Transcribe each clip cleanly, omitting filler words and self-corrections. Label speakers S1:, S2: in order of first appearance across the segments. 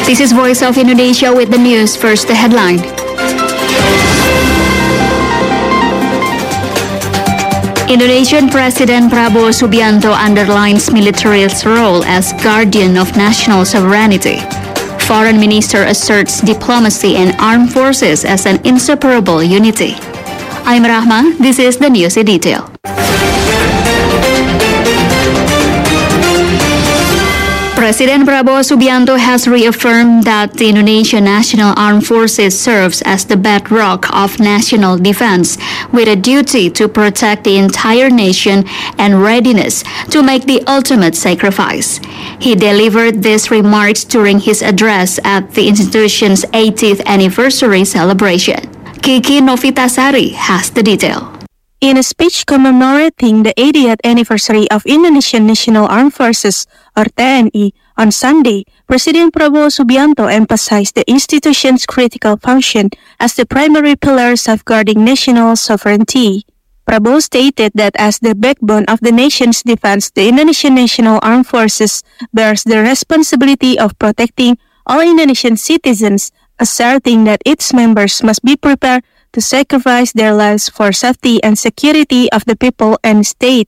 S1: This is Voice of Indonesia with the news. First, the headline. Indonesian President Prabowo Subianto underlines military's role as guardian of national sovereignty. Foreign Minister asserts diplomacy and armed forces as an inseparable unity. I'm Rahma. This is the news in detail. President Prabowo Subianto has reaffirmed that the Indonesian National Armed Forces serves as the bedrock of national defense, with a duty to protect the entire nation and readiness to make the ultimate sacrifice. He delivered these remarks during his address at the institution's 80th anniversary celebration. Kiki Novitasari has the detail.
S2: In a speech commemorating the 80th anniversary of Indonesian National Armed Forces, or TNI, on Sunday, President Prabowo Subianto emphasized the institution's critical function as the primary pillar safeguarding national sovereignty. Prabowo stated that as the backbone of the nation's defense, the Indonesian National Armed Forces bears the responsibility of protecting all Indonesian citizens, asserting that its members must be prepared to sacrifice their lives for safety and security of the people and state.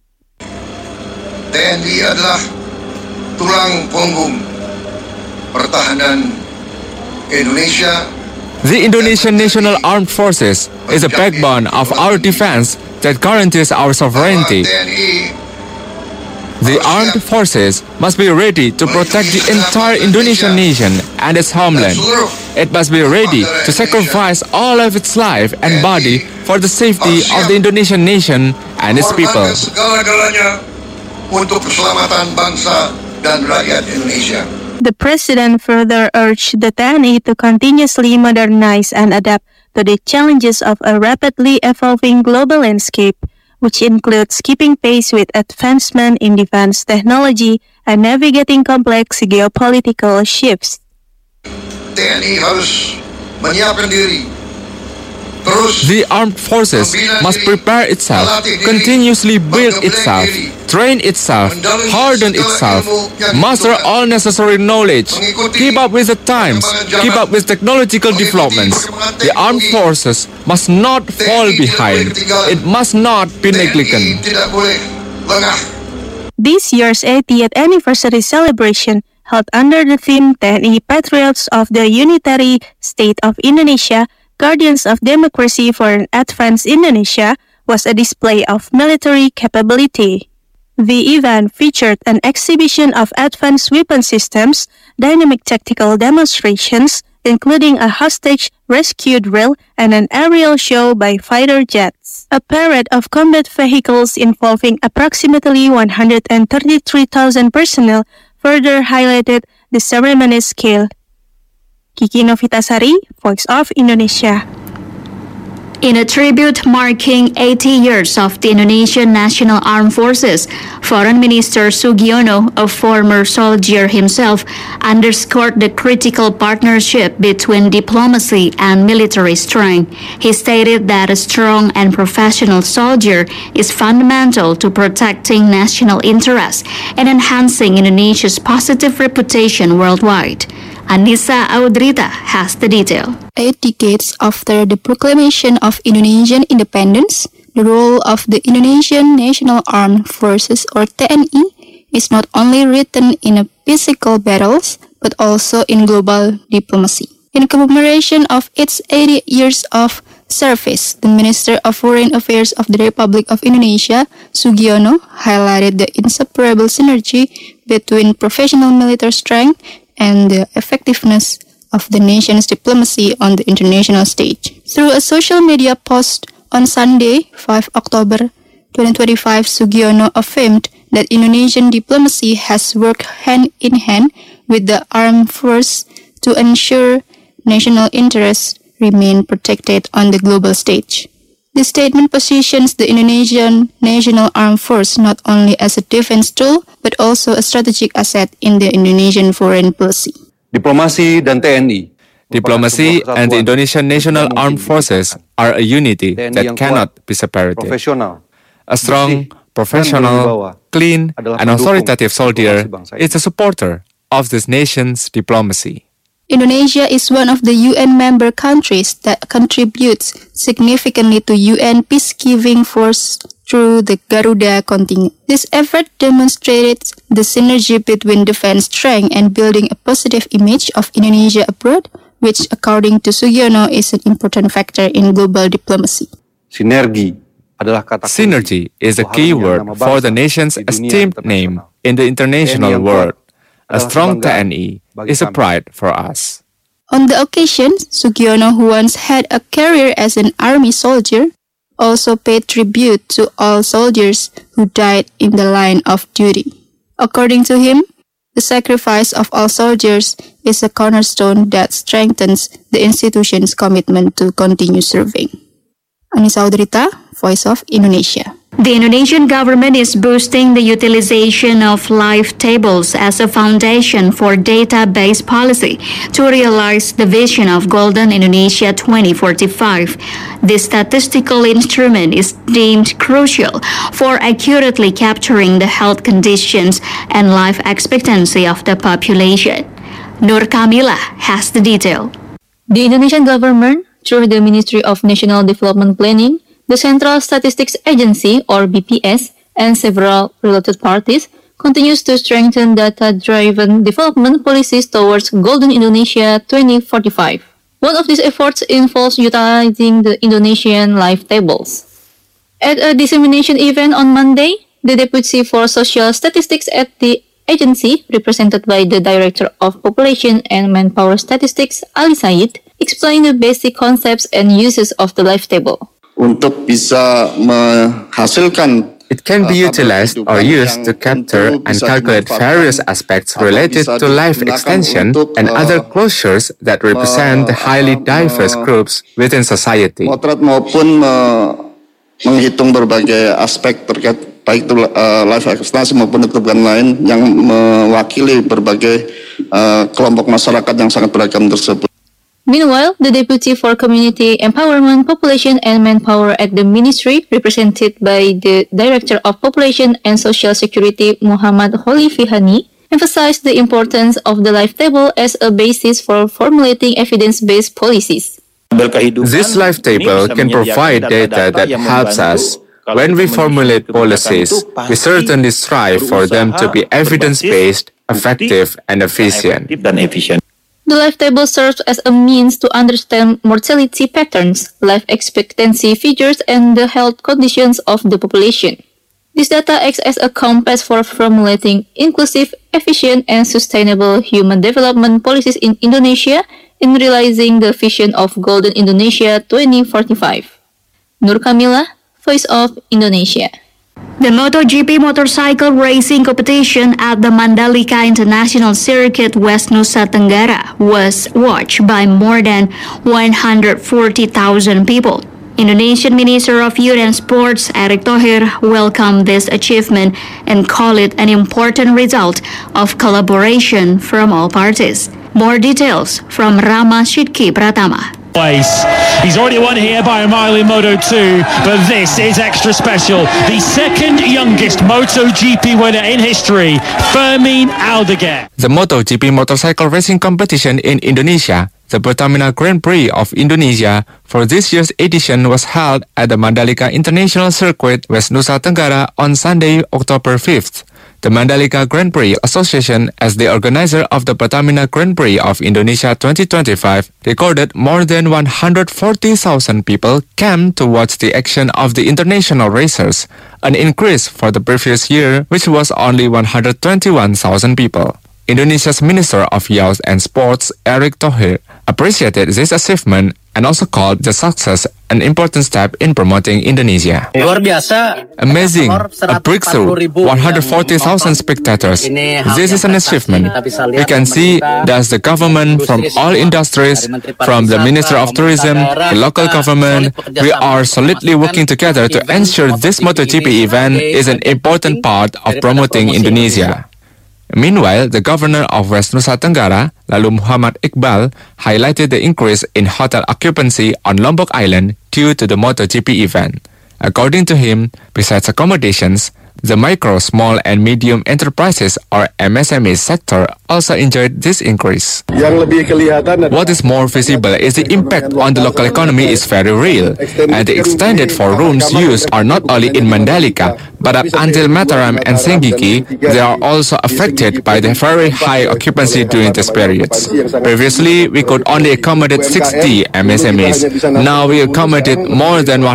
S3: TNI adalah tulang punggung pertahanan Indonesia.
S4: The Indonesian National Armed Forces is a backbone of our defense that guarantees our sovereignty. The armed forces must be ready to protect the entire Indonesian nation and its homeland. It must be ready to sacrifice all of its life and body for the safety of the Indonesian nation and its people.
S3: Segala-galanya untuk keselamatan bangsa dan rakyat Indonesia.
S2: The president further urged the TNI to continuously modernize and adapt to the challenges of a rapidly evolving global landscape, which includes keeping pace with advancement in defense technology and navigating complex geopolitical shifts.
S3: TNI harus menyiapkan diri.
S4: The armed forces must prepare itself, continuously build itself, train itself, harden itself, master all necessary knowledge, keep up with the times, keep up with technological developments. The armed forces must not fall behind. It must not be neglected.
S2: This year's 80th anniversary celebration, held under the theme TNI Patriots of the Unitary State of Indonesia, Guardians of Democracy for an Advanced Indonesia, was a display of military capability. The event featured an exhibition of advanced weapon systems, dynamic tactical demonstrations, including a hostage rescue drill and an aerial show by fighter jets. A parade of combat vehicles involving approximately 133,000 personnel further highlighted the ceremony's scale. Kiki Novitasari, Voice of Indonesia.
S1: In a tribute marking 80 years of the Indonesian National Armed Forces, Foreign Minister Sugiono, a former soldier himself, underscored the critical partnership between diplomacy and military strength. He stated that a strong and professional soldier is fundamental to protecting national interests and enhancing Indonesia's positive reputation worldwide. Anissa Audrita has the detail.
S5: 8 decades after the proclamation of Indonesian independence, the role of the Indonesian National Armed Forces, or TNI, is not only written in physical battles, but also in global diplomacy. In commemoration of its 80 years of service, the Minister of Foreign Affairs of the Republic of Indonesia, Sugiono, highlighted the inseparable synergy between professional military strength and the effectiveness of the nation's diplomacy on the international stage. Through a social media post on Sunday, 5 October 2025, Sugiono affirmed that Indonesian diplomacy has worked hand in hand with the armed force to ensure national interests remain protected on the global stage. The statement positions the Indonesian National Armed Force not only as a defense tool, but also a strategic asset in the Indonesian foreign policy.
S4: Diplomacy and the Indonesian National Armed Forces are a unity that cannot be separated. A strong, professional, clean, and authoritative soldier is a supporter of this nation's diplomacy.
S5: Indonesia is one of the UN member countries that contributes significantly to UN peacekeeping force through the Garuda contingent. This effort demonstrates the synergy between defense strength and building a positive image of Indonesia abroad, which according to Sugiono is an important factor in global diplomacy.
S4: Synergy is a key word for the nation's esteemed name in the international world. A strong TNI is a pride for us.
S5: On the occasion, Sugiono, who once had a career as an army soldier, also paid tribute to all soldiers who died in the line of duty. According to him, the sacrifice of all soldiers is a cornerstone that strengthens the institution's commitment to continue serving. Anissa Audrita, Voice of Indonesia.
S1: The Indonesian government is boosting the utilization of live tables as a foundation for data-based policy to realize the vision of Golden Indonesia 2045. This statistical instrument is deemed crucial for accurately capturing the health conditions and life expectancy of the population. Nur Kamila has the detail.
S6: The Indonesian government, through the Ministry of National Development Planning, the Central Statistics Agency, or BPS, and several related parties, continues to strengthen data-driven development policies towards Golden Indonesia 2045. One of these efforts involves utilizing the Indonesian live tables. At a dissemination event on Monday, the Deputy for Social Statistics at the agency, represented by the Director of Population and Manpower Statistics, Ali Said, explained the basic concepts and uses of the live table.
S7: Untuk bisa menghasilkan
S4: It can be utilized or used to capture and calculate various aspects related to life extension and other closures that represent the highly diverse groups within society.
S7: Motret maupun menghitung berbagai aspek terkait baik itu life extension maupun kebutuhan lain yang mewakili berbagai kelompok masyarakat yang sangat beragam tersebut.
S6: Meanwhile, the Deputy for Community Empowerment, Population and Manpower at the Ministry, represented by the Director of Population and Social Security, Muhammad Holi Fihani, emphasized the importance of the life table as a basis for formulating evidence-based policies.
S4: This life table can provide data that helps us. When we formulate policies, we certainly strive for them to be evidence-based, effective, and efficient.
S6: The life table serves as a means to understand mortality patterns, life expectancy figures, and the health conditions of the population. This data acts as a compass for formulating inclusive, efficient, and sustainable human development policies in Indonesia in realizing the vision of Golden Indonesia 2045. Nur Kamila, Voice of Indonesia.
S1: The MotoGP motorcycle racing competition at the Mandalika International Circuit, West Nusa Tenggara, was watched by more than 140,000 people. Indonesian Minister of Youth and Sports, Erick Thohir, welcomed this achievement and called it an important result of collaboration from all parties. More details from Rama Shidki Pratama.
S8: He's already won here by a mile in Moto2, but this is extra special. The second youngest MotoGP winner in history, Fermin Aldeguer.
S4: The MotoGP motorcycle racing competition in Indonesia, the Pertamina Grand Prix of Indonesia, for this year's edition was held at the Mandalika International Circuit, West Nusa Tenggara on Sunday, October 5th. The Mandalika Grand Prix Association, as the organizer of the Pertamina Grand Prix of Indonesia 2025, recorded more than 140,000 people came to watch the action of the international racers, an increase for the previous year, which was only 121,000 people. Indonesia's Minister of Youth and Sports, Erick Thohir, appreciated this achievement and also called the success an important step in promoting Indonesia.
S9: Luar biasa.
S4: Amazing, a breakthrough, 140,000 spectators. This is an achievement. We can see that the government from all industries, from the Minister of Tourism, the local government, we are solidly working together to ensure this MotoGP event is an important part of promoting Indonesia. Meanwhile, the governor of West Nusa Tenggara, Lalu Muhammad Iqbal, highlighted the increase in hotel occupancy on Lombok Island due to the MotoGP event. According to him, besides accommodations, The micro, small and medium enterprises or MSME sector also enjoyed this increase. What is more visible is the impact on the local economy is very real, and the extended for rooms used are not only in Mandalika, but up until Mataram and Senggigi, they are also affected by the very high occupancy during this period. Previously, we could only accommodate 60 MSMEs. Now we accommodate more than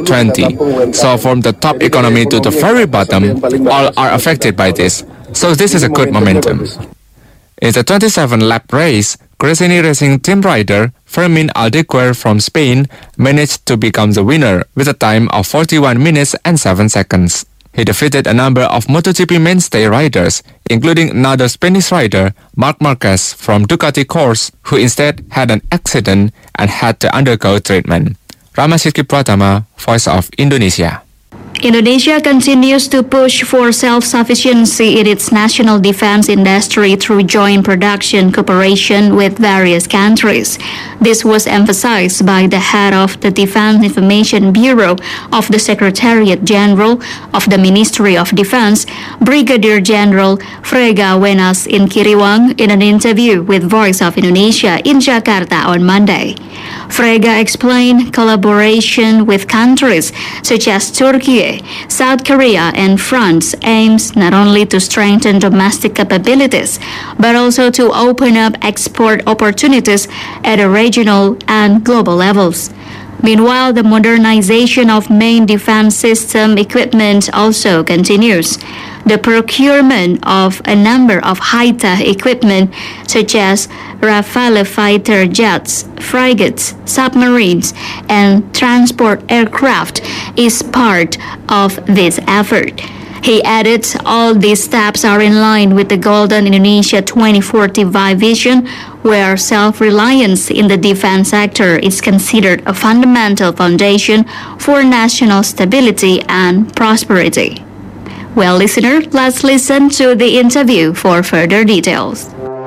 S4: 120. So from the top economy to the very bottom, all are affected by this. So this is a good momentum. In the 27-lap race, Gresini Racing team rider Fermin Aldeguer from Spain managed to become the winner with a time of 41 minutes and 7 seconds. He defeated a number of MotoGP mainstay riders, including another Spanish rider, Marc Marquez from Ducati Corse, who instead had an accident and had to undergo treatment. Ramashiki Pratama, Voice of Indonesia.
S1: Indonesia continues to push for self-sufficiency in its national defense industry through joint production cooperation with various countries. This was emphasized by the head of the Defense Information Bureau of the Secretariat General of the Ministry of Defense, Brigadier General Frega Wenas Inkiriwang, in an interview with Voice of Indonesia in Jakarta on Monday. Frega explained collaboration with countries such as Turkey, South Korea, and France aims not only to strengthen domestic capabilities, but also to open up export opportunities at a regional and global levels. Meanwhile, the modernization of main defense system equipment also continues. The procurement of a number of high-tech equipment such as Rafale fighter jets, frigates, submarines, and transport aircraft is part of this effort. He added all these steps are in line with the Golden Indonesia 2045 vision, where self-reliance in the defense sector is considered a fundamental foundation for national stability and prosperity. Well, listener, let's listen to the interview for further details.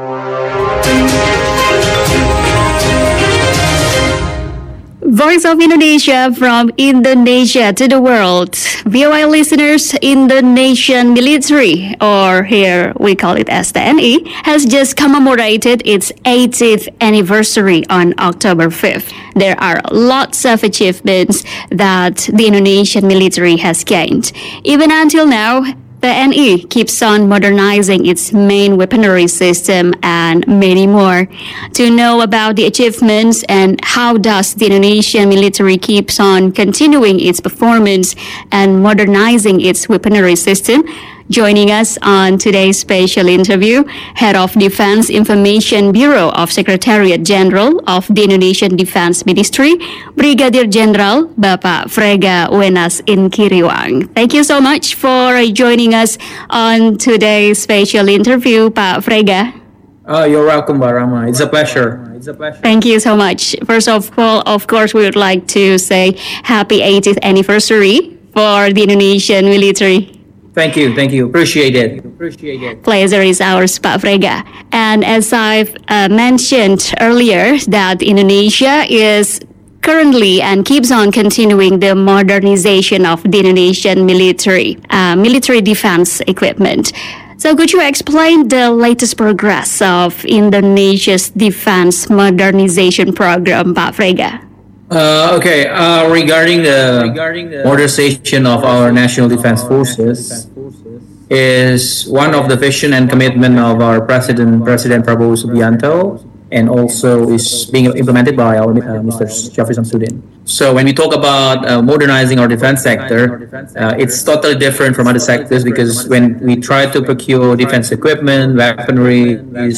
S1: Voice of Indonesia from Indonesia to the world. VOA listeners, Indonesian military, or here we call it as TNI, has just commemorated its 80th anniversary on October 5th. There are lots of achievements that the Indonesian military has gained. Even until now, the NE keeps on modernizing its main weaponry system and many more. To know about the achievements and how does the Indonesian military keeps on continuing its performance and modernizing its weaponry system, joining us on today's special interview, Head of Defense Information Bureau of Secretariat General of the Indonesian Defense Ministry, Brigadier General Bapak Frega Wenas Inkiriwang. Thank you so much for joining us on today's special interview, Pak Frega.
S9: Oh, you're welcome, Barama. It's a pleasure.
S1: Thank you so much. First of all, of course, we would like to say happy 80th anniversary for the Indonesian military.
S9: Thank you. Appreciate it.
S1: Pleasure is ours, Pak Frega. And as I've mentioned earlier, that Indonesia is currently and keeps on continuing the modernization of the Indonesian military defense equipment. So could you explain the latest progress of Indonesia's defense modernization program, Pak Frega?
S9: Regarding the modernization of our national defense forces is one of the vision and commitment of our President Prabowo Subianto, and also is being implemented by our Mr. Shafri Samsudin. So when we talk about modernizing our defense sector, it's totally different from other sectors, because when we try to procure defense equipment, weaponry,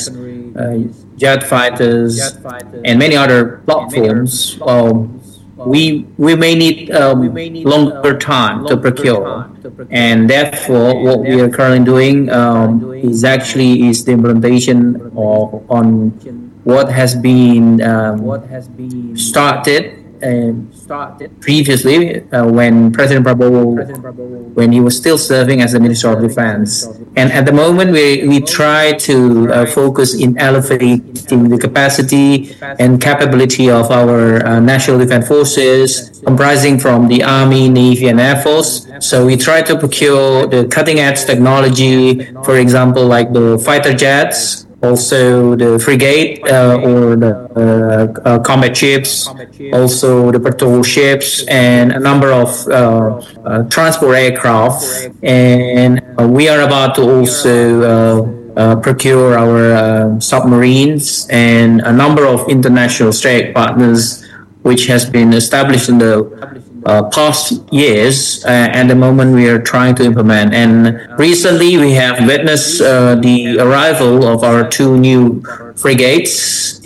S9: jet fighters, and many other platforms, we may need longer time to procure, and therefore what we are currently doing is the implementation on what has been started previously when President Prabowo, when he was still serving as the Minister of Defense. And at the moment, we try to focus in elevating the capacity and capability of our National Defense Forces, comprising from the Army, Navy, and Air Force. So we try to procure the cutting-edge technology, for example, like the fighter jets, also the frigate or the combat ships, also the patrol ships, and a number of transport aircraft. And we are about to also procure our submarines and a number of international strategic partners, which has been established in the past years. At the moment, we are trying to implement. And recently, we have witnessed the arrival of our two new frigates,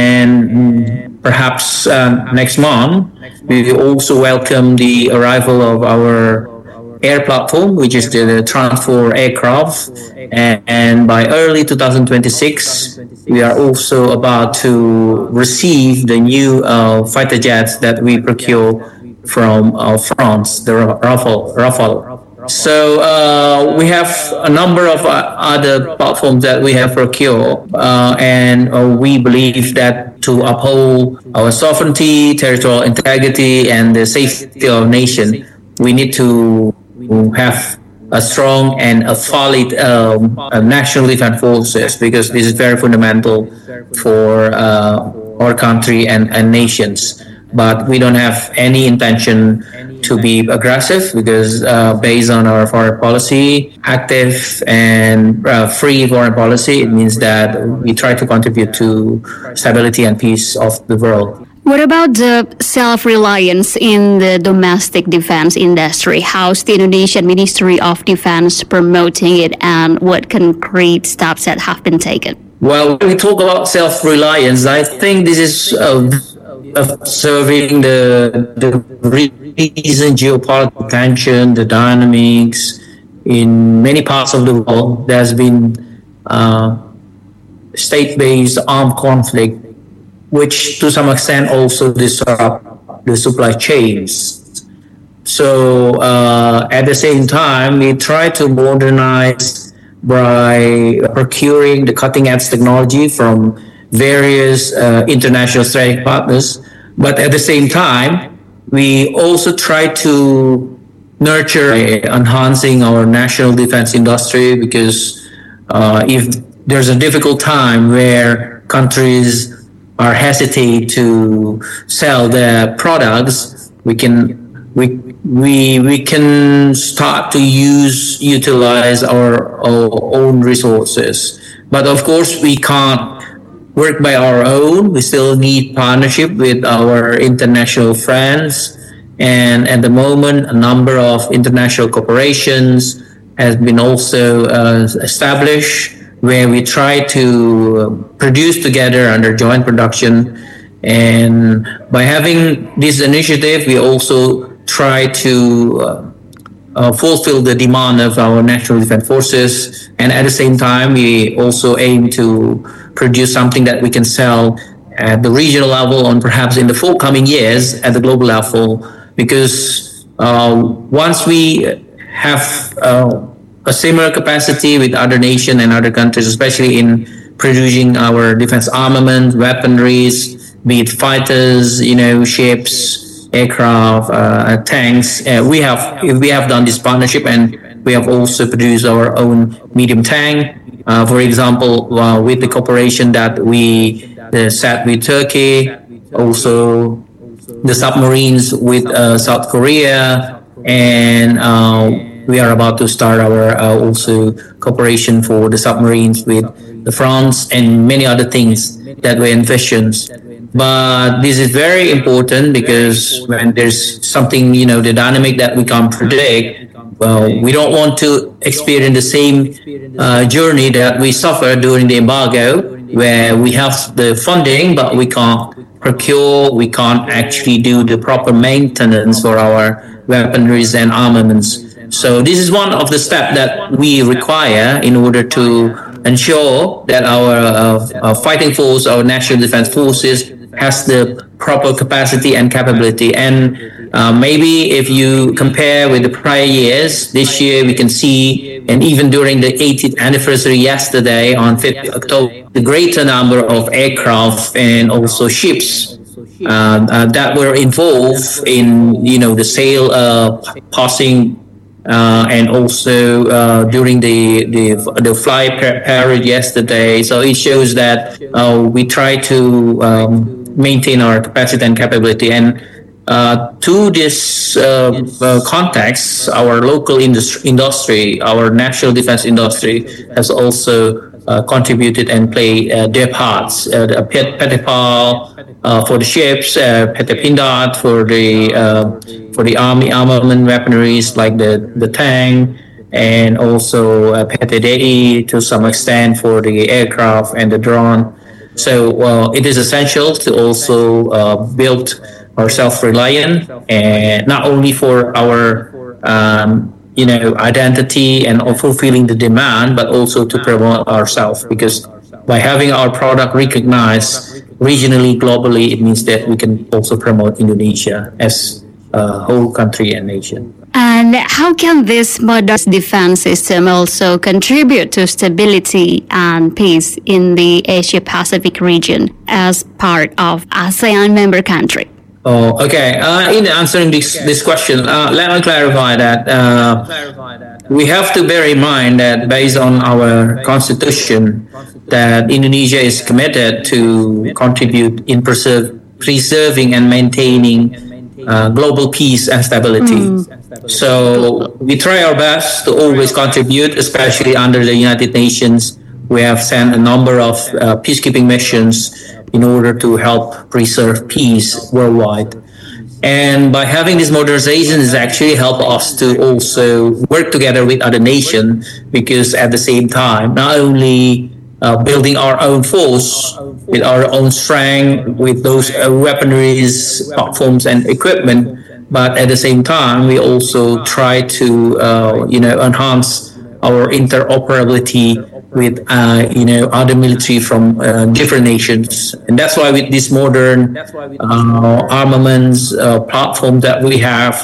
S9: and perhaps next month, we will also welcome the arrival of our air platform, which is the Transport aircraft. And by early 2026, we are also about to receive the new fighter jets that we procure from France, the Rafale. So we have a number of other platforms that we have procured, and we believe that to uphold our sovereignty, territorial integrity, and the safety of the nation, we need to have a strong and a solid national defense forces, because this is very fundamental for our country and nations. But we don't have any intention to be aggressive, because based on our foreign policy, active and free foreign policy, it means that we try to contribute to stability and peace of the world.
S1: What about the self-reliance in the domestic defense industry? How's the Indonesian Ministry of Defense promoting it, and what concrete steps that have been taken?
S9: Well, when we talk about self-reliance, I think this is observing the recent geopolitical tension, the dynamics in many parts of the world. There's been state-based armed conflict, which to some extent also disrupt the supply chains. So at the same time, we try to modernize by procuring the cutting-edge technology from various international strategic partners. But at the same time, we also try to nurture enhancing our national defense industry, because if there's a difficult time where countries are hesitate to sell their products, we can start to utilize our own resources. But of course, we can't work by our own. We still need partnership with our international friends. And at the moment, a number of international corporations has been also established, where we try to produce together under joint production. And by having this initiative, we also try to fulfill the demand of our national defense forces. And at the same time, we also aim to produce something that we can sell at the regional level, and perhaps in the forthcoming years at the global level. Because once we have a similar capacity with other nations and other countries, especially in producing our defense armament, weaponries, be it fighters, ships, aircraft, tanks. If we have done this partnership, and we have also produced our own medium tank. For example, with the cooperation that we set with Turkey, also the submarines with South Korea, and we are about to start our also cooperation for the submarines with the France, and many other things that we envision. But this is very important, because when there's something, the dynamic that we can't predict, we don't want to experience the same journey that we suffered during the embargo, where we have the funding, but we can't procure, we can't actually do the proper maintenance for our weaponries and armaments. So this is one of the steps that we require in order to ensure that our fighting force, our national defense forces, has the proper capacity and capability. And maybe if you compare with the prior years, this year we can see, and even during the 80th anniversary yesterday on 5th October, the greater number of aircraft and also ships that were involved in, the sale, passing, and also during the fly parade yesterday. So it shows that we try to maintain our capacity and capability. And to this context, our local industry, our national defense industry, has also contributed and played their parts. The PT PAL for the ships, PT Pindad for the army armament weaponries like the tank, and also PT DI to some extent for the aircraft and the drone. So it is essential to also build our self-reliant, and not only for our identity and fulfilling the demand, but also to promote ourselves, because by having our product recognized regionally, globally, it means that we can also promote Indonesia as a whole country and nation.
S1: And how can this modern defense system also contribute to stability and peace in the Asia-Pacific region as part of ASEAN member country?
S9: Oh, okay. In answering this question, let me clarify that we have to bear in mind that based on our constitution, that Indonesia is committed to contribute in preserving and maintaining global peace and stability. So we try our best to always contribute, especially under the United Nations. We have sent a number of peacekeeping missions in order to help preserve peace worldwide. And by having this modernization, is actually help us to also work together with other nations, because at the same time, not only building our own force with our own strength, with those weaponries, platforms, and equipment, but at the same time, we also try to enhance our interoperability with other military from different nations. And that's why with this modern armaments platform that we have,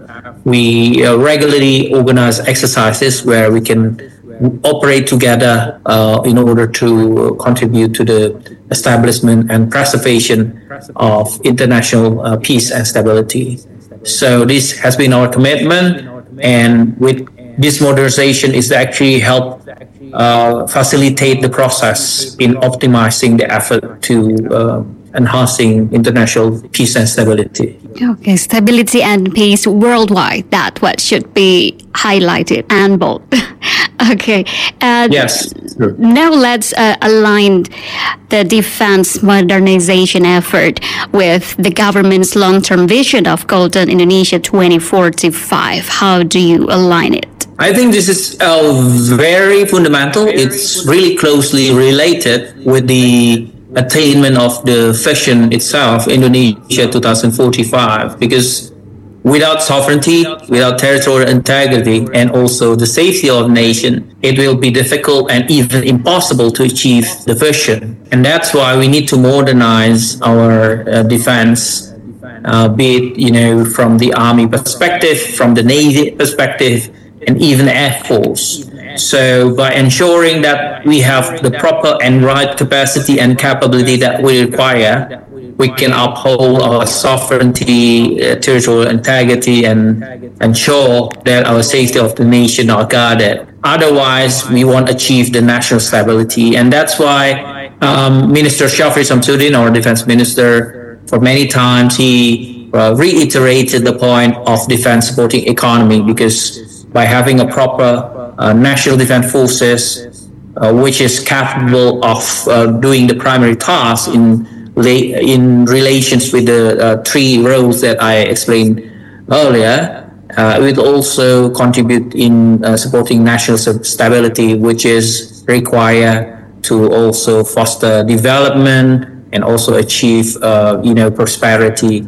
S9: we regularly organize exercises where we can operate together in order to contribute to the establishment and preservation of international peace and stability. So this has been our commitment, and with this modernization is actually help facilitate the process in optimizing the effort to enhancing international peace and stability.
S1: Okay, stability and peace worldwide, that's what should be highlighted and bold. Okay.
S9: Yes. Sure.
S1: Now let's align the defense modernization effort with the government's long-term vision of Golden Indonesia 2045. How do you align it?
S9: I think this is very fundamental. It's really closely related with the attainment of the vision itself, Indonesia 2045, because without sovereignty, without territorial integrity, and also the safety of the nation, it will be difficult and even impossible to achieve the vision. And that's why we need to modernize our defense, be it from the army perspective, from the navy perspective, and even Air Force. So by ensuring that we have the proper and right capacity and capability that we require, we can uphold our sovereignty, territorial integrity, and ensure that our safety of the nation are guarded. Otherwise, we won't achieve the national stability. And that's why Minister Syafri Samsudin, our defense minister, for many times he reiterated the point of defense supporting economy, because by having a proper national defense forces, which is capable of doing the primary tasks in relations with the three roles that I explained earlier, it will also contribute in supporting national stability, which is required to also foster development and also achieve, prosperity.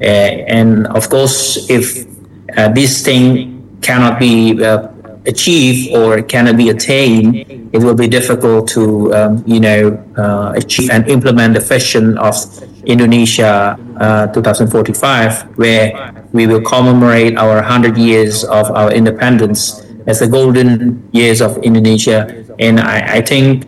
S9: And of course, if this thing cannot be achieved or cannot be attained, it will be difficult to achieve and implement the vision of Indonesia 2045, where we will commemorate our 100 years of our independence as the golden years of Indonesia. And I think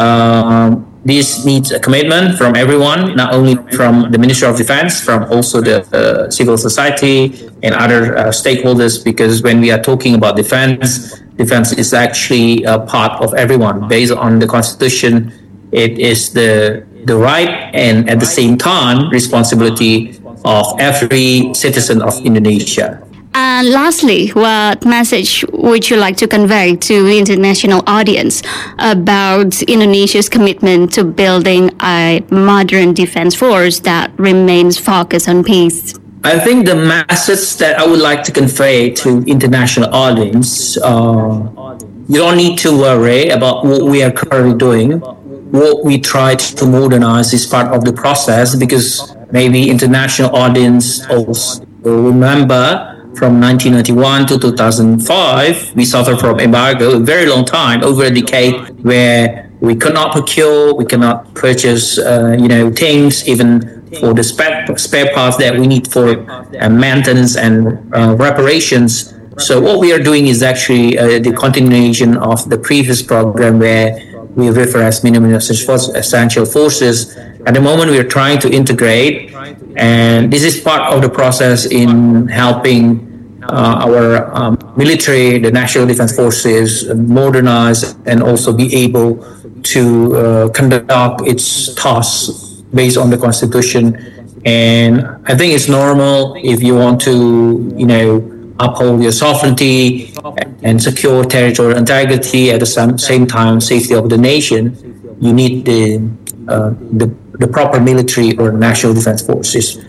S9: this needs a commitment from everyone, not only from the Ministry of Defense, from also the civil society and other stakeholders, because when we are talking about defense is actually a part of everyone. Based on the Constitution, it is the right and at the same time responsibility of every citizen of Indonesia.
S1: And lastly, what message would you like to convey to the international audience about Indonesia's commitment to building a modern defense force that remains focused on peace?
S9: I think the message that I would like to convey to international audience, you don't need to worry about what we are currently doing. What we try to modernize is part of the process, because maybe international audience also remember from 1991 to 2005, we suffered from embargo a very long time, over a decade, where we could not procure, we cannot purchase, things, even for the spare parts that we need for maintenance and reparations. So what we are doing is actually the continuation of the previous program, where we refer as minimum essential forces. At the moment, we are trying to integrate, and this is part of the process in helping our military, the National Defense Forces, modernize and also be able to conduct its tasks based on the Constitution. And I think it's normal if you want to, uphold your sovereignty and secure territorial integrity, at the same time safety of the nation, you need the proper military or national defense forces.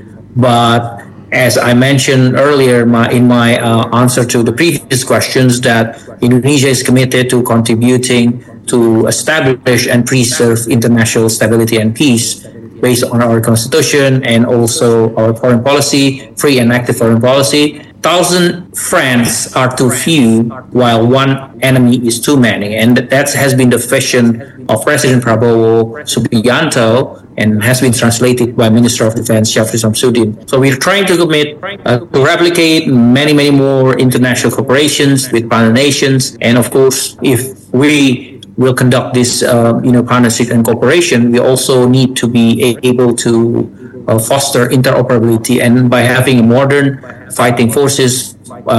S9: But as I mentioned earlier in my answer to the previous questions, that Indonesia is committed to contributing to establish and preserve international stability and peace based on our Constitution and also our foreign policy, free and active foreign policy. 1,000 friends are too few, while one enemy is too many. And that has been the vision of President Prabowo Subianto, and has been translated by Minister of Defense Syafri Samsudin. So we're trying to commit to replicate many more international cooperations with partner nations. And of course, if we will conduct this partnership and cooperation, we also need to be able to foster interoperability, and by having a modern fighting forces,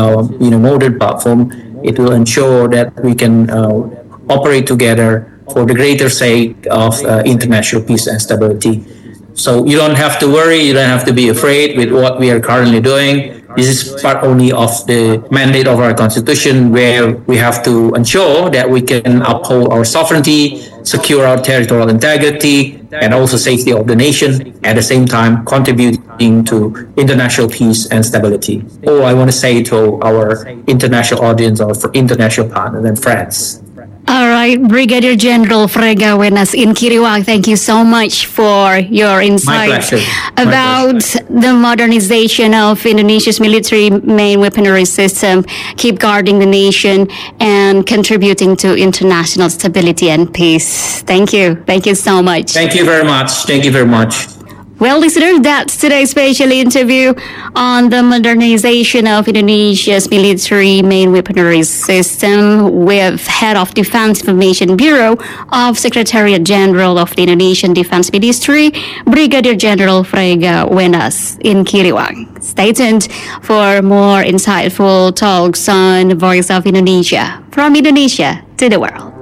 S9: modern platform, it will ensure that we can operate together for the greater sake of international peace and stability. So you don't have to worry, you don't have to be afraid with what we are currently doing. This is part only of the mandate of our Constitution, where we have to ensure that we can uphold our sovereignty, secure our territorial integrity, and also safety of the nation, at the same time contributing to international peace and stability. All I want to say to our international audience, or for international partners and friends.
S1: All right, Brigadier General Frega Wenas in Kiriwang, thank you so much for your insights about the modernization of Indonesia's military main weaponry system, keep guarding the nation, and contributing to international stability and peace. Thank you. Thank you so much.
S9: Thank you very much. Thank you very much.
S1: Well, listeners, that's today's special interview on the modernization of Indonesia's military main weaponry system with Head of Defense Information Bureau of Secretariat General of the Indonesian Defense Ministry, Brigadier General Frega Wenas in Kiriwang. Stay tuned for more insightful talks on Voice of Indonesia, from Indonesia to the world.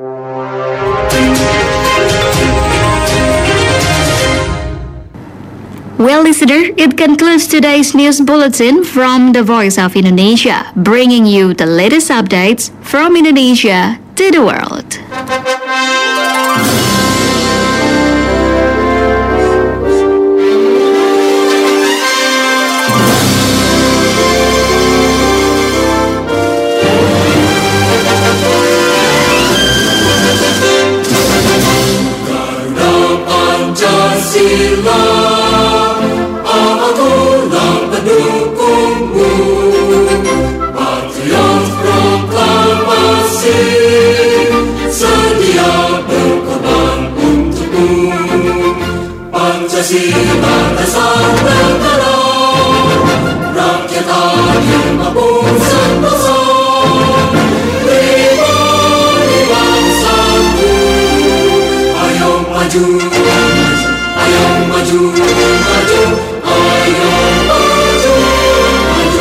S1: Well, listener, it concludes today's news bulletin from the Voice of Indonesia, bringing you the latest updates from Indonesia to the world.
S10: Patriot proklamasi. Pancasila dasar negara, rakyat adil mampu sentosa, pribadi bangsaku. Ayo maju, ayo maju, maju, ayo maju, maju.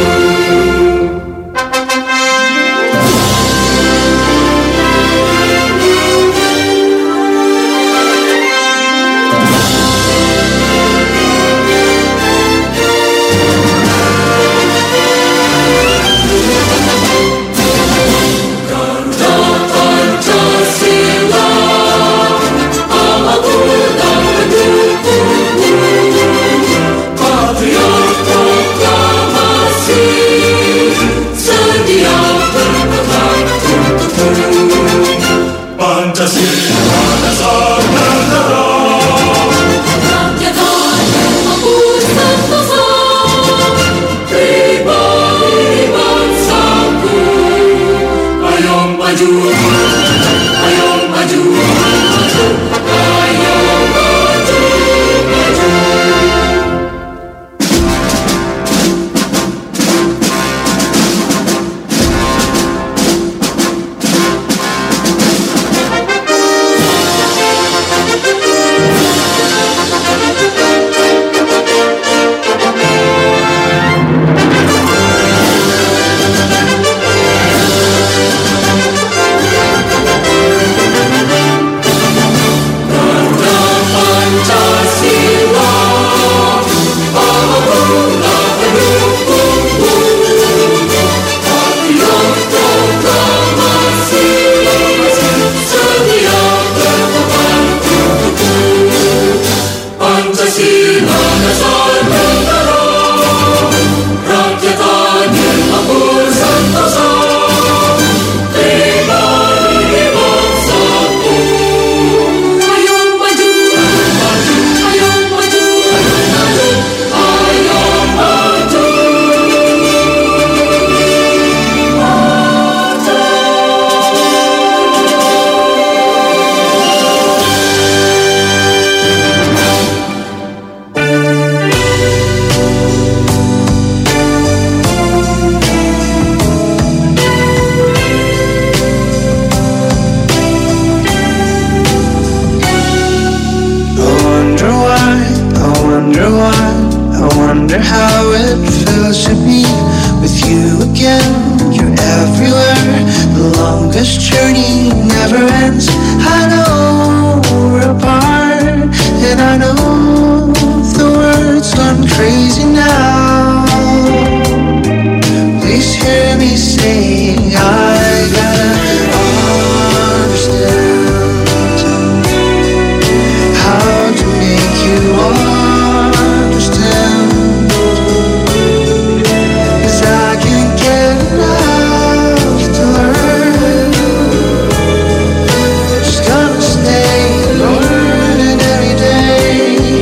S10: Pancasila dasar negara, rakyat adil mampu sentosa, pribadi bangsaku. Ayo maju, ayo maju, maju, ayo maju, maju. Pancasila dasar negara, rakyat adil mampu sentosa, pribadi bangsaku. Ayo maju, maju, ayo maju, maju, ayo maju,
S11: I wonder how it feels to be with you again. You're everywhere, the longest journey never ends. I know we're apart, and I know the words gone crazy now. Please hear me saying I gotta understand how to make you understand, 'cause I can't get enough to learn. Just gonna stay learning every day.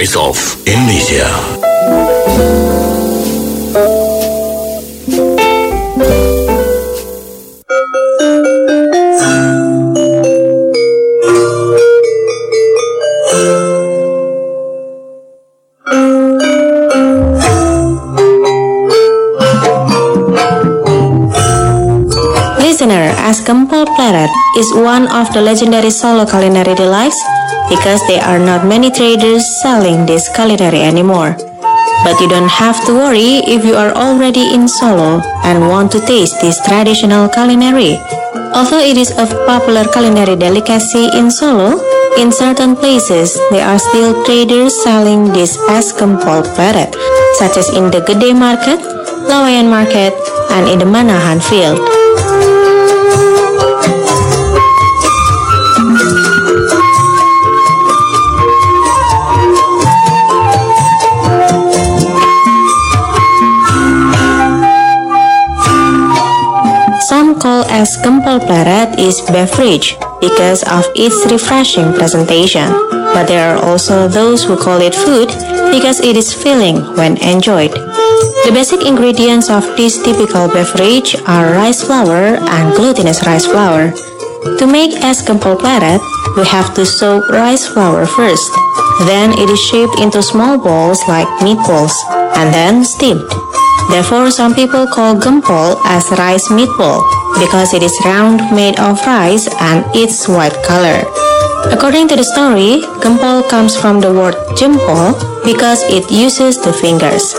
S12: Voice of Indonesia.
S13: Listener, as Gempol Pleret is one of the legendary Solo culinary delights because there are not many traders selling this culinary anymore. But you don't have to worry if you are already in Solo and want to taste this traditional culinary. Although it is a popular culinary delicacy in Solo, in certain places there are still traders selling this as Gempol Pleret, such as in the Gede Market, Lawayan Market, and in the Manahan Field. Some call as Gempol Pleret is beverage because of its refreshing presentation, but there are also those who call it food because it is filling when enjoyed. The basic ingredients of this typical beverage are rice flour and glutinous rice flour. To make es Gempol Pleret, we have to soak rice flour first. Then it is shaped into small balls like meatballs and then steamed. Therefore, some people call gempol as rice meatball because it is round, made of rice, and its white color. According to the story, gempol comes from the word jempol because it uses the fingers.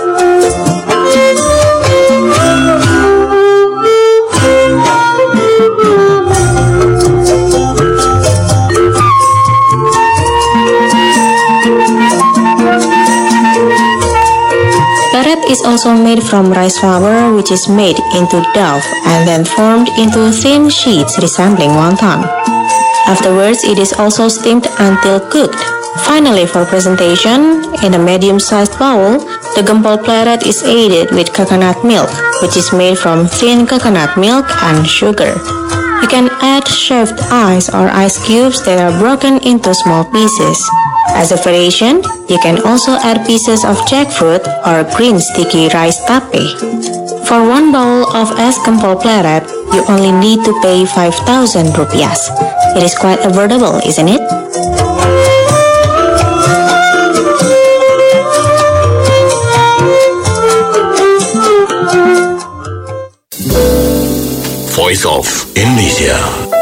S13: Pleret is also made from rice flour, which is made into dough and then formed into thin sheets resembling wonton. Afterwards, it is also steamed until cooked. Finally, for presentation, in a medium-sized bowl, the Gempol Pleret is aided with coconut milk, which is made from thin coconut milk and sugar. You can add shaved ice or ice cubes that are broken into small pieces. As a variation, you can also add pieces of jackfruit or green sticky rice tape. For one bowl of es Gempol Pleret, you only need to pay 5,000 rupiahs. It is quite affordable, isn't it?
S12: Voice of Indonesia.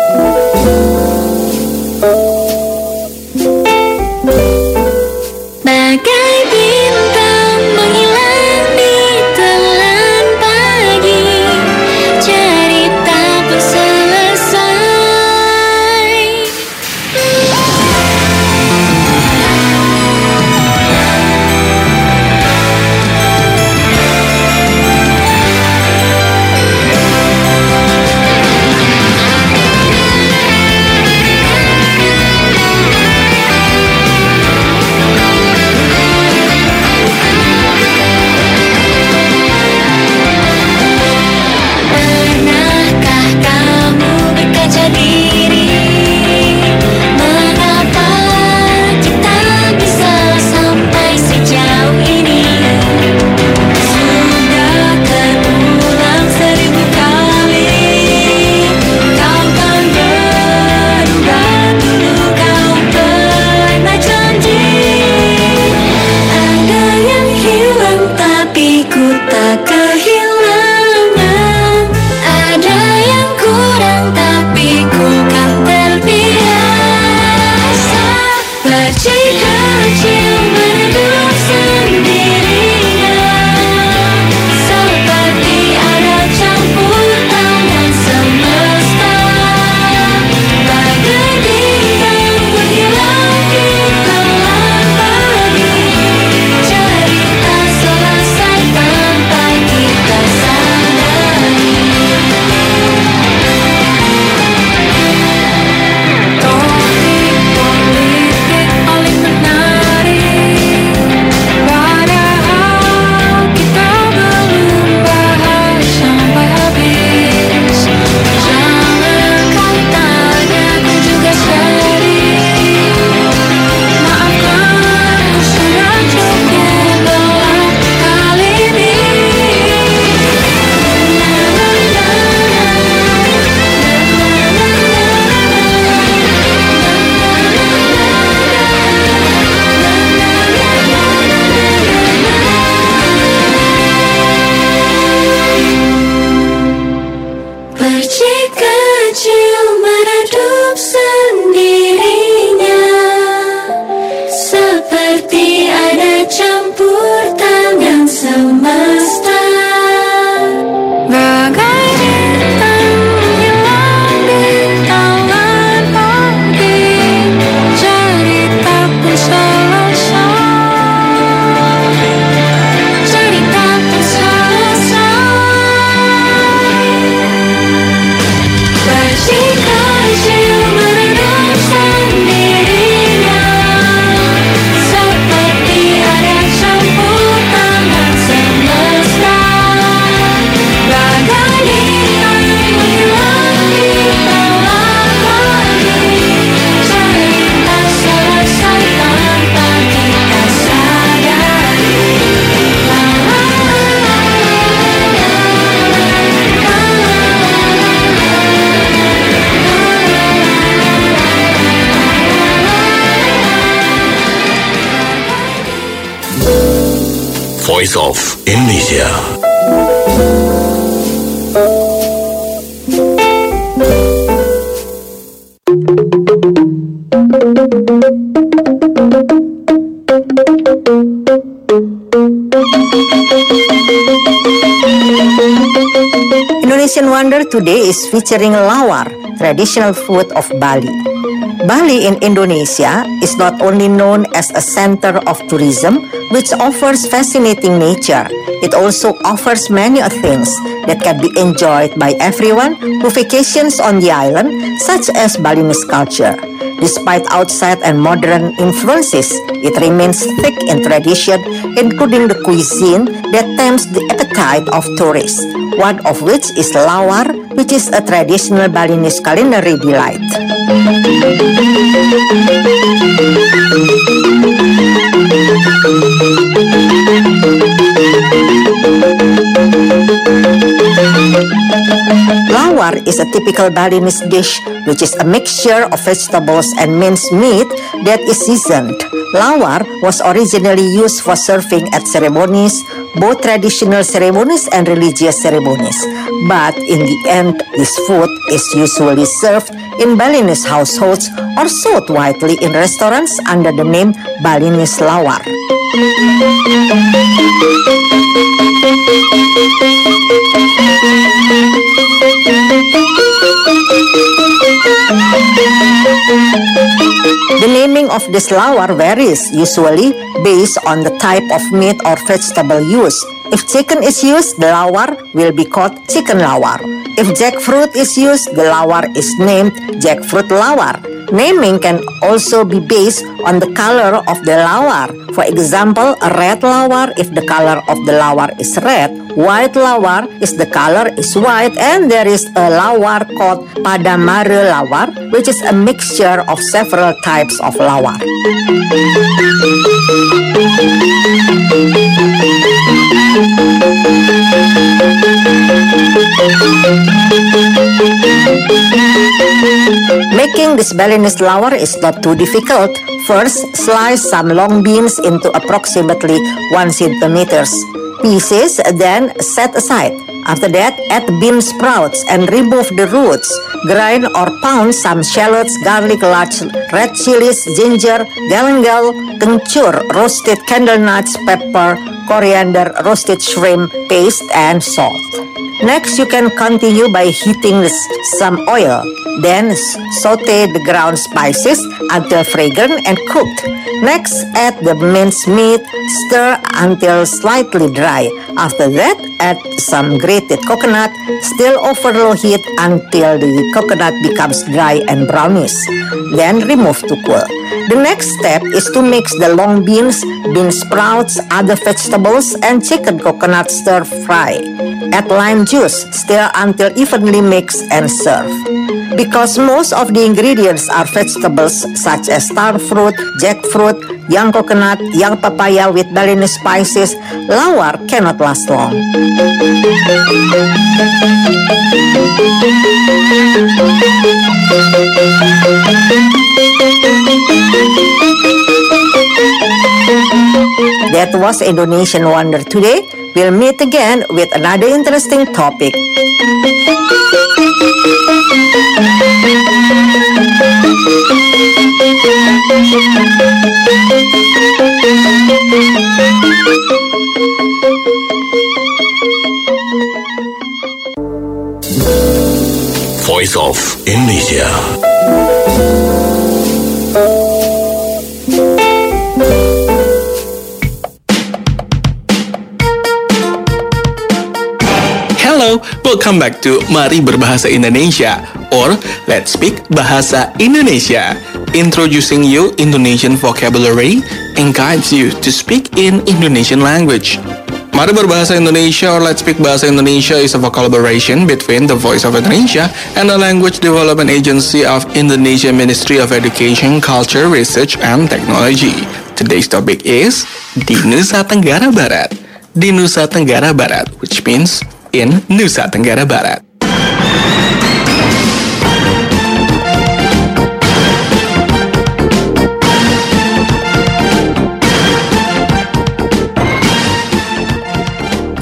S10: Bagai bintang menghilang di telan pagi, cerita pun selesai.
S12: Voice of Indonesia.
S14: Indonesian Wonder today is featuring lawar, traditional food of Bali. Bali in Indonesia is not only known as a center of tourism, which offers fascinating nature, it also offers many things that can be enjoyed by everyone who vacations on the island, such as Balinese culture. Despite outside and modern influences, it remains thick in tradition, including the cuisine that tempts the appetite of tourists, one of which is lawar, which is a traditional Balinese culinary delight. Lawar is a typical Balinese dish which is a mixture of vegetables and minced meat that is seasoned. Lawar was originally used for serving at ceremonies, both traditional ceremonies and religious ceremonies. But in the end, this food is usually served in Balinese households or sold widely in restaurants under the name Balinese lawar. The naming of this lawar varies, usually based on the type of meat or vegetable used. If chicken is used, the lawar will be called chicken lawar. If jackfruit is used, the lawar is named jackfruit lawar. Naming can also be based on the color of the lawar. For example, a red lawar if the color of the lawar is red, white lawar is the color is white, and there is a lawar called padamare lawar, which is a mixture of several types of lawar. Making this Balinese lawar is not too difficult. First, slice some long beans into approximately 1 centimeters pieces, then set aside. After that, add bean sprouts and remove the roots. Grind or pound some shallots, garlic, large red chilies, ginger, galangal, kencur, roasted candle nuts, pepper, coriander, roasted shrimp, paste, and salt. Next, you can continue by heating some oil. Then saute the ground spices until fragrant and cooked. Next, add the minced meat, stir until slightly dry. After that, add some grated coconut, still over low heat until the coconut becomes dry and brownish. Then remove to cool. The next step is to mix the long beans, bean sprouts, other vegetables, and chicken coconut stir fry. Add lime juice, stir until evenly mixed and serve. Because most of the ingredients are vegetables such as star fruit, jackfruit, young coconut, young papaya with Balinese spices, lawar cannot last long. That was Indonesian Wonder today. We'll meet again with another interesting topic.
S12: Voice of Indonesia.
S15: Hello, welcome back to Mari Berbahasa Indonesia, or Let's Speak Bahasa Indonesia, introducing you Indonesian vocabulary and guides you to speak in Indonesian language. Mari Berbahasa Indonesia or Let's Speak Bahasa Indonesia is a collaboration between the Voice of Indonesia and the Language Development Agency of Indonesia Ministry of Education, Culture, Research, and Technology. Today's topic is di Nusa Tenggara Barat. Di Nusa Tenggara Barat, which means in Nusa Tenggara Barat.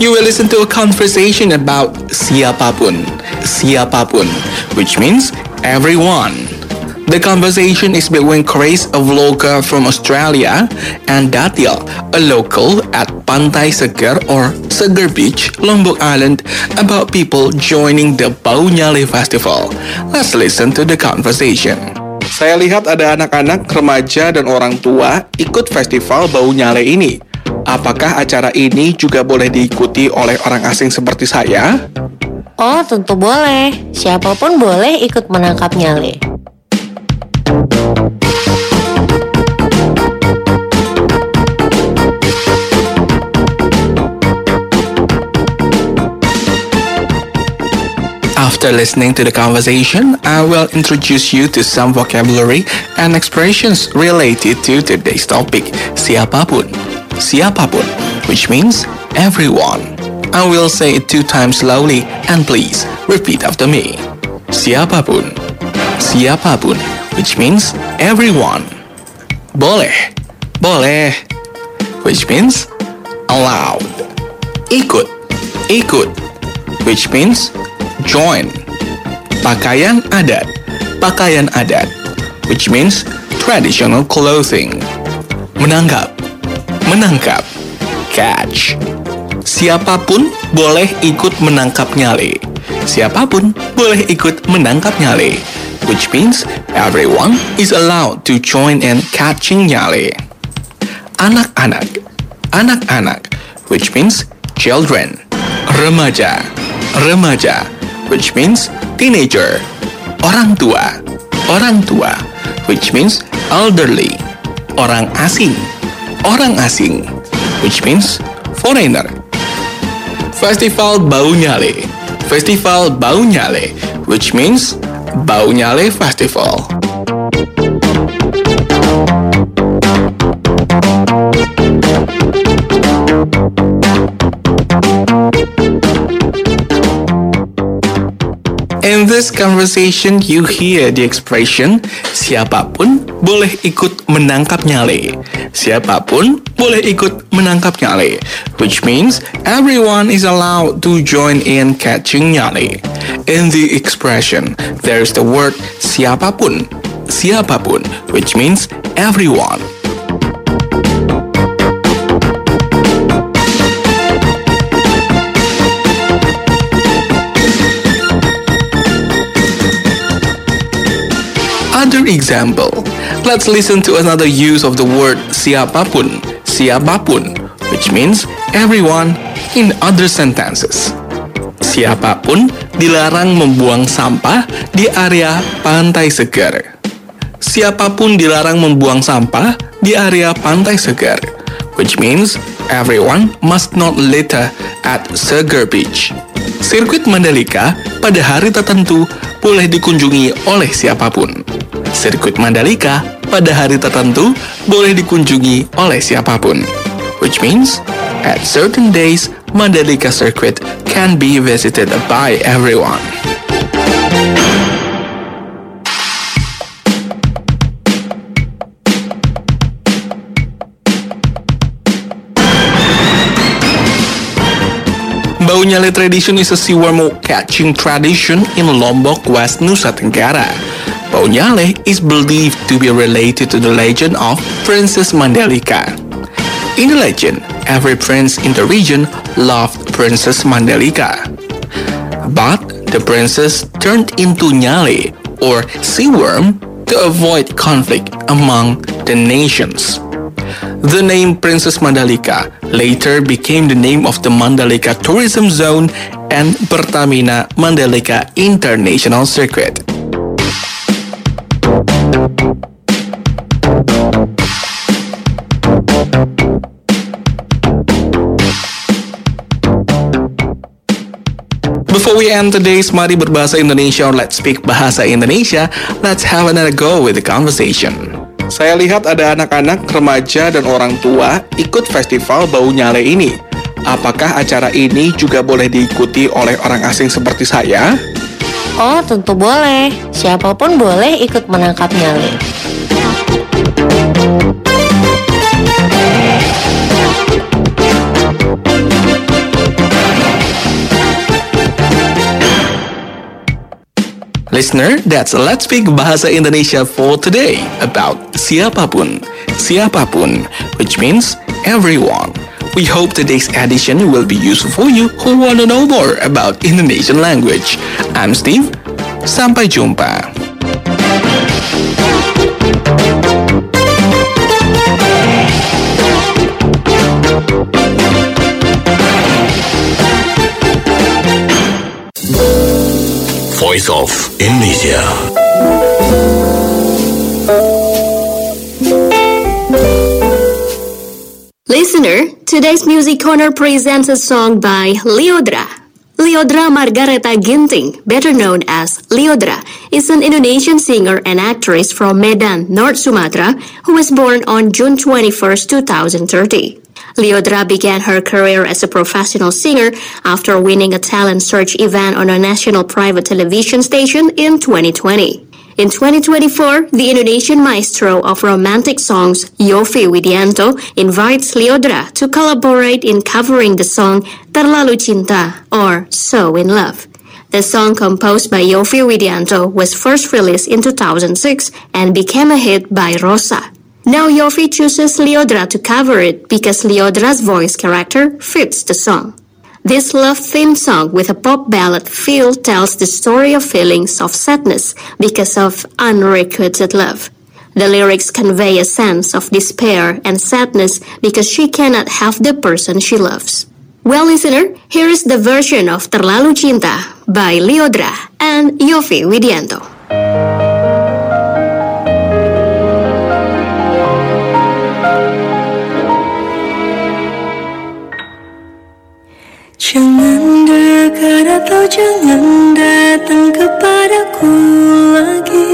S15: you will listen to a conversation about siapapun, which means everyone. The conversation is between Chris, a vlogger from Australia, and Datil, a local at Pantai Seger or Seger Beach, Lombok Island, about people joining the Bau Nyale Festival. Let's listen to the conversation. Saya lihat ada anak-anak, remaja, dan orang tua ikut festival Bau Nyale ini. Apakah acara ini juga boleh diikuti oleh orang asing seperti saya?
S16: Oh, tentu boleh. Siapapun boleh ikut menangkap nyale.
S15: After listening to the conversation, I will introduce you to some vocabulary and expressions related to today's topic, siapapun. Siapapun, which means everyone. I will say it 2 times slowly, and please repeat after me. Siapapun. Siapapun, which means everyone. Boleh. Boleh, which means allowed. Ikut. Ikut, which means join. Pakaian adat. Pakaian adat, which means traditional clothing. Menangkap. Menangkap. Catch. Siapapun boleh ikut menangkap nyale. Siapapun boleh ikut menangkap nyale, which means everyone is allowed to join in catching nyale. Anak-anak. Anak-anak, which means children. Remaja. Remaja, which means teenager. Orang tua. Orang tua, which means elderly. Orang asing. Orang asing, which means foreigner. Festival Bau Nyale. Festival Bau Nyale, which means Bau Nyale Festival. In this conversation, you hear the expression siapapun boleh ikut menangkap nyale. Siapapun boleh ikut menangkap nyale, which means everyone is allowed to join in catching nyale. In the expression, there is the word siapapun. Siapapun, which means everyone. Another example. Let's listen to another use of the word siapapun. Siapapun, which means everyone in other sentences. Siapapun dilarang membuang sampah di area Pantai Seger. Siapapun dilarang membuang sampah di area Pantai Seger, which means everyone must not litter at Seger Beach. Sirkuit Mandalika pada hari tertentu boleh dikunjungi oleh siapapun. Sirkuit Mandalika pada hari tertentu boleh dikunjungi oleh siapapun, which means at certain days Mandalika Circuit can be visited by everyone. Bau Nyale tradition is a seaworm catching tradition in Lombok, West Nusa Tenggara. Bau Nyale is believed to be related to the legend of Princess Mandalika. In the legend, every prince in the region loved Princess Mandalika. But the princess turned into Nyale, or seaworm, to avoid conflict among the nations. The name Princess Mandalika later became the name of the Mandalika Tourism Zone and Pertamina Mandalika International Circuit. Before we end today's Mari Berbahasa Indonesia or Let's Speak Bahasa Indonesia, let's have another go with the conversation. Saya lihat ada anak-anak, remaja, dan orang tua ikut festival Bau Nyale ini. Apakah acara ini juga boleh diikuti oleh orang asing seperti saya?
S16: Oh, tentu boleh. Siapapun boleh ikut menangkap nyale.
S15: Listener, that's Let's Speak Bahasa Indonesia for today about siapapun, siapapun, which means everyone. We hope today's edition will be useful for you who want to know more about Indonesian language. I'm Steve. Sampai jumpa.
S12: Voice of Indonesia.
S17: Listener, today's Music Corner presents a song by Lyodra. Lyodra Margareta Ginting, better known as Lyodra, is an Indonesian singer and actress from Medan, North Sumatra, who was born on June 21st, 2030. Lyodra began her career as a professional singer after winning a talent search event on a national private television station in 2020. In 2024, the Indonesian maestro of romantic songs, Yovie Widianto, invites Lyodra to collaborate in covering the song Terlalu Cinta, or So in Love. The song, composed by Yovie Widianto, was first released in 2006 and became a hit by Rosa. Now Yovie chooses Lyodra to cover it because Lyodra's voice character fits the song. This love-themed song with a pop ballad feel tells the story of feelings of sadness because of unrequited love. The lyrics convey a sense of despair and sadness because she cannot have the person she loves. Well, listener, here is the version of Terlalu Cinta by Lyodra and Yovie Widianto.
S11: Jangan dekat atau jangan datang kepadaku lagi.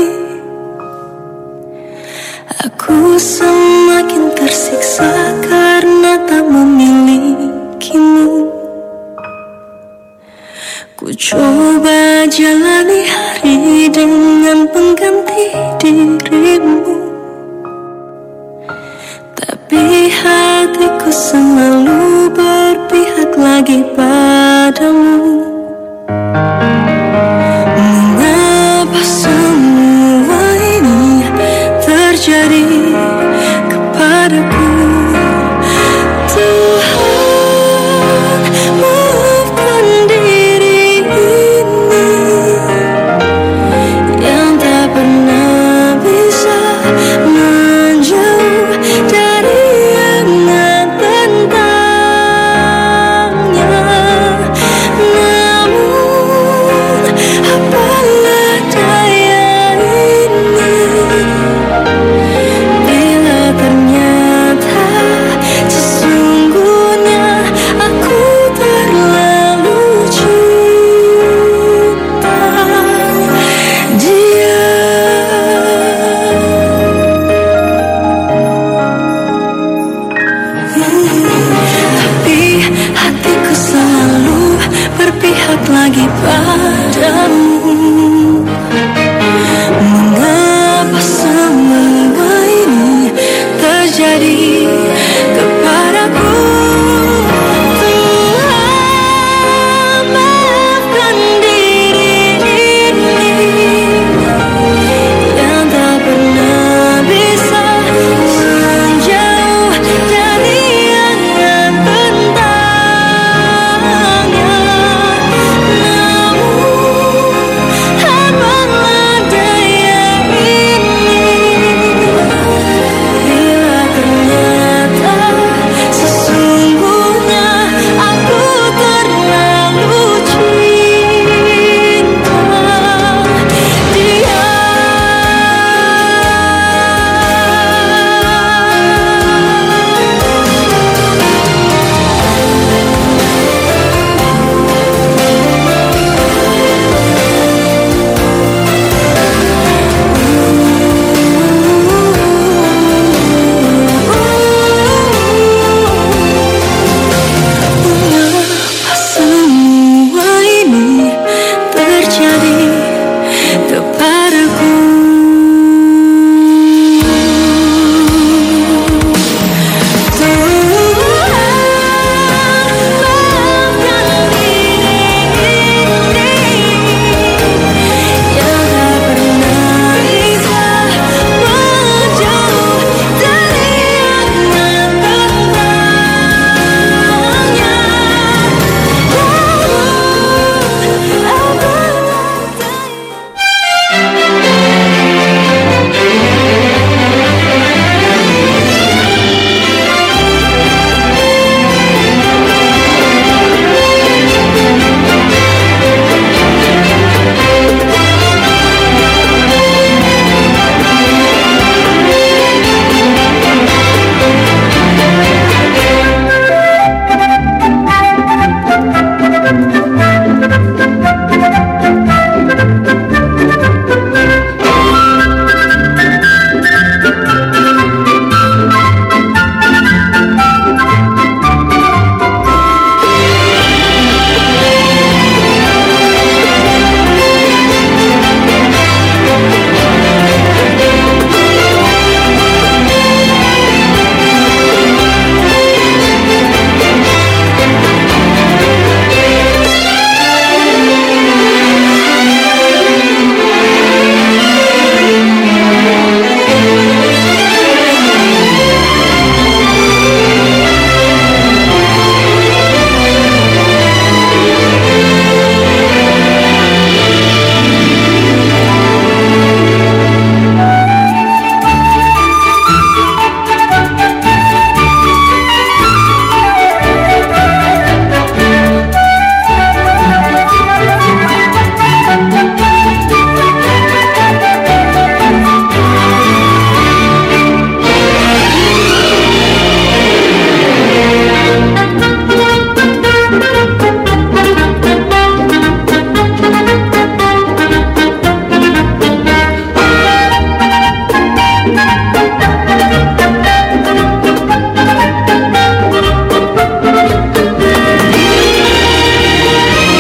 S11: Aku semakin tersiksa karena tak memilikimu. Ku coba jalani hari dengan pengganti dirimu, tapi hatiku selalu berpihak lagi padamu.